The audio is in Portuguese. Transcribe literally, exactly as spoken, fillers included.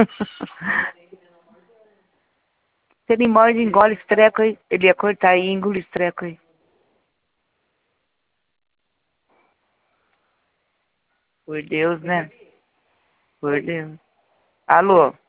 Se ele morde, engole esse treco aí. Ele ia cortar aí e engolir esse treco aí. Por Deus, né? Por Deus. Alô?